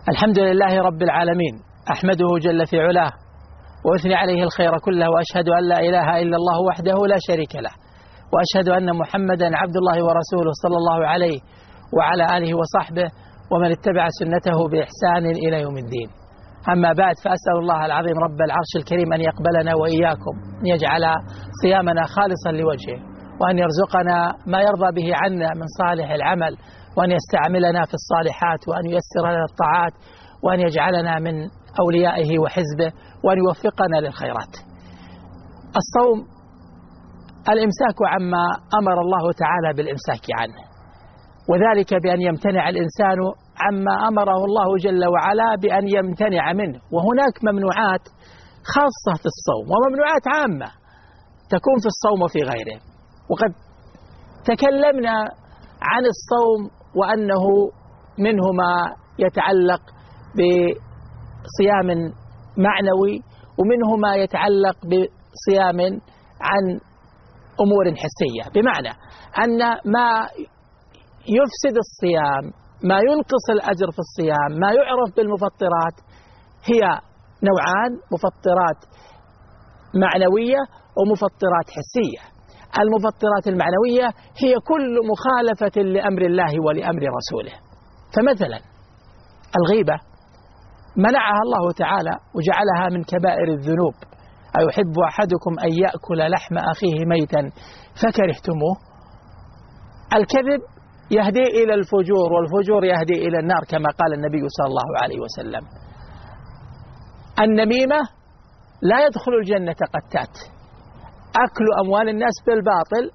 الحمد لله رب العالمين، أحمده جل في علاه وأثني عليه الخير كله، وأشهد أن لا إله إلا الله وحده لا شريك له، وأشهد أن محمدا عبد الله ورسوله صلى الله عليه وعلى آله وصحبه ومن اتبع سنته بإحسان إلى يوم الدين. أما بعد، فأسأل الله العظيم رب العرش الكريم أن يقبلنا وإياكم، أن يجعل صيامنا خالصا لوجهه، وأن يرزقنا ما يرضى به عنا من صالح العمل، وأن يستعملنا في الصالحات، وأن ييسر لنا الطاعات، وأن يجعلنا من أوليائه وحزبه، وأن يوفقنا للخيرات. الصوم الإمساك عما أمر الله تعالى بالإمساك عنه، وذلك بأن يمتنع الإنسان عما أمره الله جل وعلا بأن يمتنع منه. وهناك ممنوعات خاصة في الصوم وممنوعات عامة تكون في الصوم وفي غيره، وقد تكلمنا عن الصوم وأنه منه ما يتعلق بصيام معنوي، ومنه ما يتعلق بصيام عن أمور حسية، بمعنى أن ما يفسد الصيام، ما ينقص الأجر في الصيام، ما يعرف بالمفطرات، هي نوعان: مفطرات معنوية ومفطرات حسية. المفطرات المعنوية هي كل مخالفة لأمر الله ولأمر رسوله. فمثلا الغيبة منعها الله تعالى وجعلها من كبائر الذنوب: أيحب أحدكم أن يأكل لحم أخيه ميتا فكرهتموه. الكذب يهدي إلى الفجور، والفجور يهدي إلى النار كما قال النبي صلى الله عليه وسلم. النميمة لا يدخل الجنة قتات. أكل أموال الناس بالباطل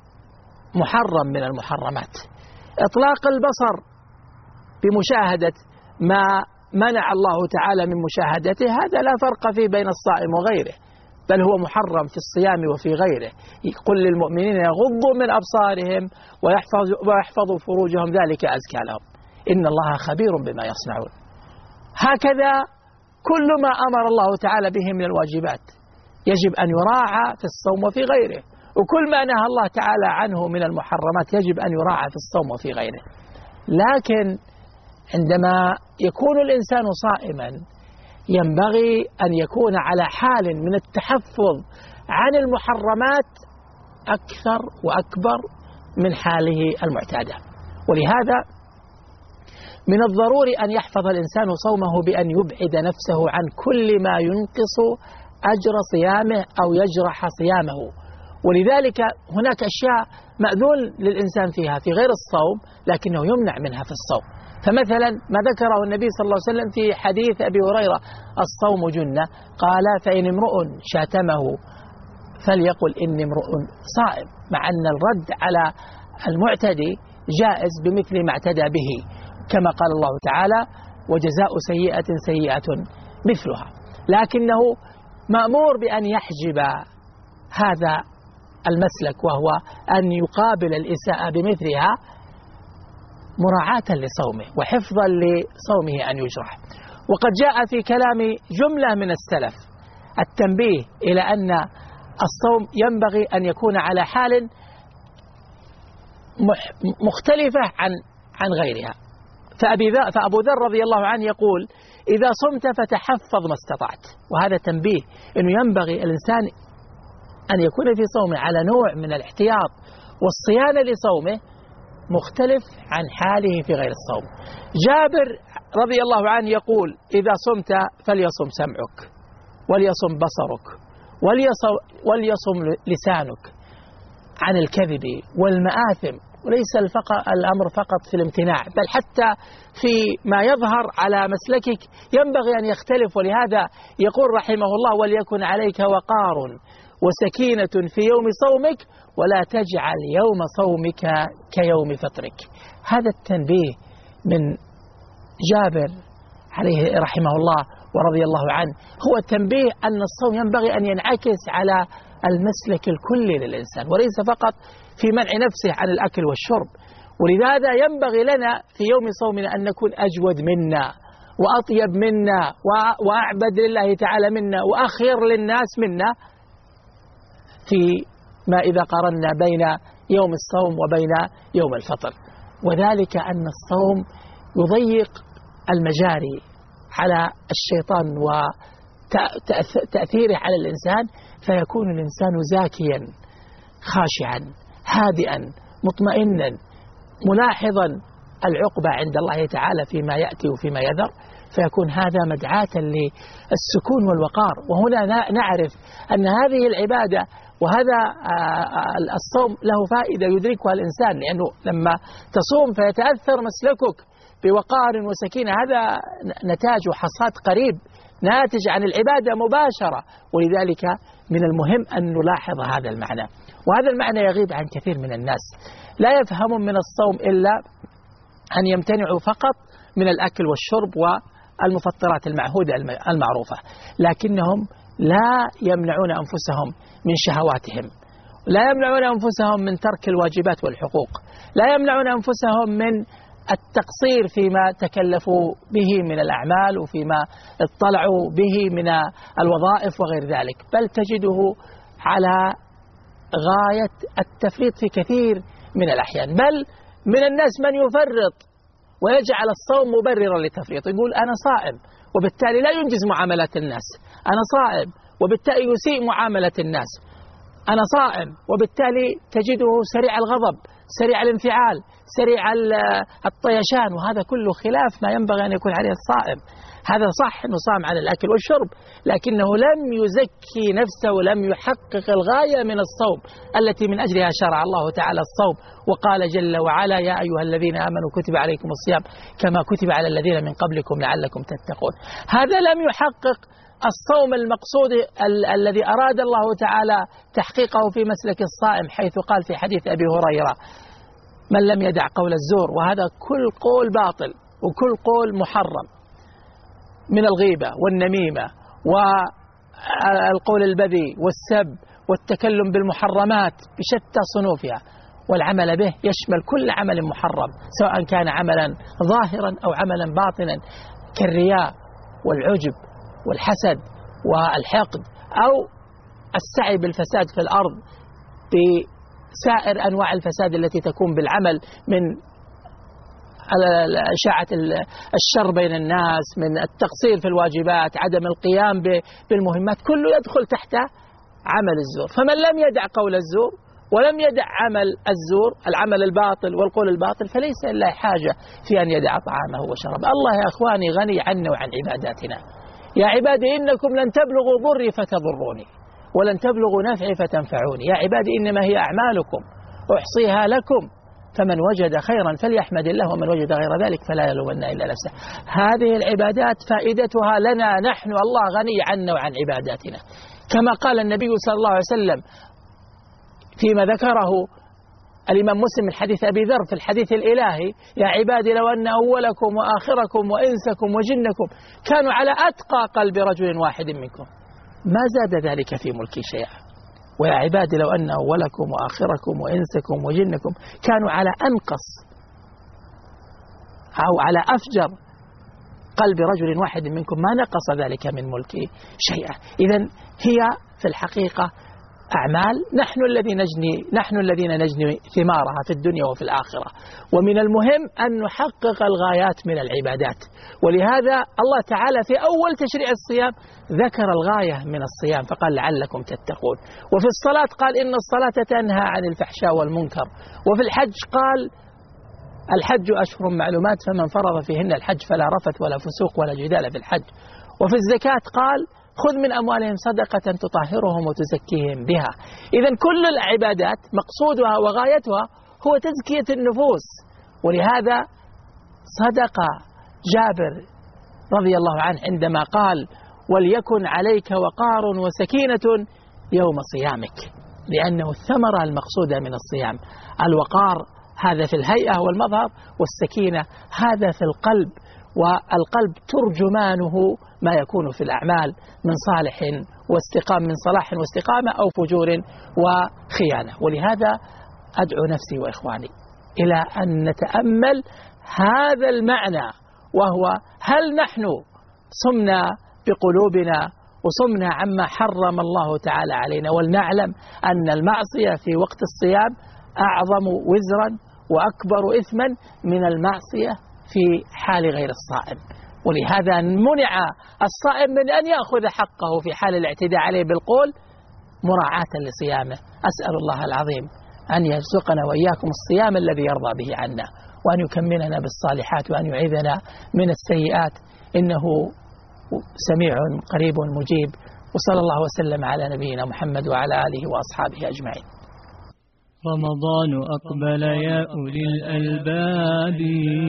محرم من المحرمات. إطلاق البصر بمشاهدة ما منع الله تعالى من مشاهدته، هذا لا فرق فيه بين الصائم وغيره، بل هو محرم في الصيام وفي غيره. قل للمؤمنين يغضوا من أبصارهم ويحفظوا فروجهم ذلك أزكى لهم، إن الله خبير بما يصنعون. هكذا كل ما أمر الله تعالى به من الواجبات يجب أن يراعى في الصوم وفي غيره، وكل ما نهى الله تعالى عنه من المحرمات يجب أن يراعى في الصوم وفي غيره. لكن عندما يكون الإنسان صائما ينبغي أن يكون على حال من التحفظ عن المحرمات أكثر وأكبر من حاله المعتادة. ولهذا من الضروري أن يحفظ الإنسان صومه بأن يبعد نفسه عن كل ما ينقص أجر صيامه أو يجرح صيامه. ولذلك هناك أشياء مأذون للإنسان فيها في غير الصوم لكنه يمنع منها في الصوم. فمثلا ما ذكره النبي صلى الله عليه وسلم في حديث أبي هريرة: الصوم جنة، قال: فإن امرؤ شاتمه فليقل إني امرؤ صائم، مع أن الرد على المعتدي جائز بمثل ما اعتدى به، كما قال الله تعالى: وجزاء سيئة سيئة مثلها. لكنه مأمور بأن يحجب هذا المسلك، وهو أن يقابل الإساءة بمثلها مراعاة لصومه وحفظا لصومه أن يجرح. وقد جاء في كلام جملة من السلف التنبيه إلى أن الصوم ينبغي أن يكون على حال مختلفة عن غيرها. فأبو ذر رضي الله عنه يقول: إذا صمت فتحفظ ما استطعت. وهذا تنبيه أنه ينبغي الإنسان أن يكون في صومه على نوع من الاحتياط والصيانة لصومه مختلف عن حاله في غير الصوم. جابر رضي الله عنه يقول: إذا صمت فليصم سمعك، وليصم بصرك، وليصم لسانك عن الكذب والمآثم. وليس الأمر فقط في الامتناع، بل حتى في ما يظهر على مسلكك ينبغي أن يختلف. ولهذا يقول رحمه الله: وليكن عليك وقار وسكينة في يوم صومك، ولا تجعل يوم صومك كيوم فطرك. هذا التنبيه من جابر عليه رحمه الله ورضي الله عنه هو التنبيه أن الصوم ينبغي أن ينعكس على المسلك الكلي للإنسان، وليس فقط في منع نفسه عن الأكل والشرب. ولذا ينبغي لنا في يوم صومنا أن نكون أجود منا وأطيب منا وأعبد لله تعالى منا وأخير للناس منا في ما إذا قارنا بين يوم الصوم وبين يوم الفطر. وذلك أن الصوم يضيق المجاري على الشيطان وتأثيره على الإنسان، فيكون الإنسان زاكيا خاشعا هادئا مطمئنا ملاحظا العقبة عند الله تعالى فيما يأتي وفيما يذر، فيكون هذا مدعاة للسكون والوقار. وهنا نعرف أن هذه العبادة وهذا الصوم له فائدة يدركها الإنسان، لأنه لما تصوم فيتأثر مسلكك بوقار وسكينة، هذا نتاج وحصاد قريب ناتج عن العبادة مباشرة. ولذلك من المهم أن نلاحظ هذا المعنى، وهذا المعنى يغيب عن كثير من الناس، لا يفهم من الصوم إلا أن يمتنعوا فقط من الأكل والشرب والمفطرات المعهودة المعروفة، لكنهم لا يمنعون أنفسهم من شهواتهم، لا يمنعون أنفسهم من ترك الواجبات والحقوق، لا يمنعون أنفسهم من التقصير فيما تكلفوا به من الأعمال وفيما اطلعوا به من الوظائف وغير ذلك، بل تجده على غاية التفريط في كثير من الأحيان. بل من الناس من يفرط ويجعل الصوم مبررا للتفريط، يقول أنا صائم وبالتالي لا ينجز معاملات الناس، أنا صائم وبالتالي يسيء معاملة الناس، أنا صائم وبالتالي تجده سريع الغضب، سريع الانفعال، سريع الطيشان، وهذا كله خلاف ما ينبغي أن يكون عليه الصائم. هذا صح أنه صام على الأكل والشرب، لكنه لم يزكي نفسه ولم يحقق الغاية من الصوم التي من أجلها شرع الله تعالى الصوم، وقال جل وعلا يا أيها الذين آمنوا كتب عليكم الصيام كما كتب على الذين من قبلكم لعلكم تتقون. هذا لم يحقق الصوم المقصود الذي أراد الله تعالى تحقيقه في مسلك الصائم، حيث قال في حديث أبي هريرة من لم يدع قول الزور، وهذا كل قول باطل وكل قول محرم من الغيبة والنميمة والقول البذيء والسب والتكلم بالمحرمات بشتى صنوفها، والعمل به يشمل كل عمل محرم سواء كان عملا ظاهرا أو عملا باطنا كالرياء والعجب والحسد والحقد أو السعي بالفساد في الأرض بسائر أنواع الفساد التي تكون بالعمل من إشاعة الشر بين الناس، من التقصير في الواجبات، عدم القيام بالمهمات، كله يدخل تحت عمل الزور. فمن لم يدع قول الزور ولم يدع عمل الزور العمل الباطل والقول الباطل فليس إلا حاجة في أن يدع طعامه وشرابه. الله يا أخواني غني عنا وعن عباداتنا. يا عبادي إنكم لن تبلغوا ضري فتضروني ولن تبلغوا نفعي فتنفعوني، يا عبادي إنما هي أعمالكم أحصيها لكم فمن وجد خيرا فليحمد الله ومن وجد غير ذلك فلا يلومن إلا نفسه. هذه العبادات فائدتها لنا نحن، الله غني عنا وعن عباداتنا، كما قال النبي صلى الله عليه وسلم فيما ذكره الإمام مسلم من حديث أبي ذر في الحديث الإلهي يا عبادي لو أن أولكم وآخركم وإنسكم وجنكم كانوا على أتقى قلب رجل واحد منكم ما زاد ذلك في ملكي شيئا، ويا عبادي لو أن أولكم وآخركم وإنسكم وجنكم كانوا على أنقص أو على أفجر قلب رجل واحد منكم ما نقص ذلك من ملكي شيئا. إذن هي في الحقيقة أعمال نحن الذين نجني ثمارها في الدنيا وفي الآخرة، ومن المهم أن نحقق الغايات من العبادات. ولهذا الله تعالى في أول تشريع الصيام ذكر الغاية من الصيام فقال لعلكم تتقون، وفي الصلاة قال إن الصلاة تنهى عن الفحشاء والمنكر، وفي الحج قال الحج أشهر معلومات فمن فرض فيهن الحج فلا رفث ولا فسوق ولا جدال في الحج، وفي الزكاة قال خذ من أموالهم صدقة تطهرهم وتزكيهم بها. إذن كل العبادات مقصودها وغايتها هو تزكية النفوس. ولهذا صدق جابر رضي الله عنه عندما قال وليكن عليك وقار وسكينة يوم صيامك، لأنه الثمرة المقصودة من الصيام. الوقار هذا في الهيئة والمظهر، والسكينة هذا في القلب، والقلب ترجمانه ما يكون في الأعمال من صالح واستقامة، من صلاح واستقامة أو فجور وخيانة. ولهذا أدعو نفسي وإخواني إلى أن نتأمل هذا المعنى، وهو هل نحن صمنا بقلوبنا وصمنا عما حرم الله تعالى علينا، ولنعلم أن المعصية في وقت الصيام أعظم وزرا وأكبر إثما من المعصية في حال غير الصائم، ولهذا منع الصائم من أن يأخذ حقه في حال الاعتداء عليه بالقول مراعاة لصيامه. أسأل الله العظيم أن يرزقنا وإياكم الصيام الذي يرضى به عنا، وأن يكملنا بالصالحات، وأن يعيذنا من السيئات، إنه سميع قريب مجيب. وصلى الله وسلم على نبينا محمد وعلى آله وأصحابه أجمعين. رمضان أقبل يا أولي الألباب.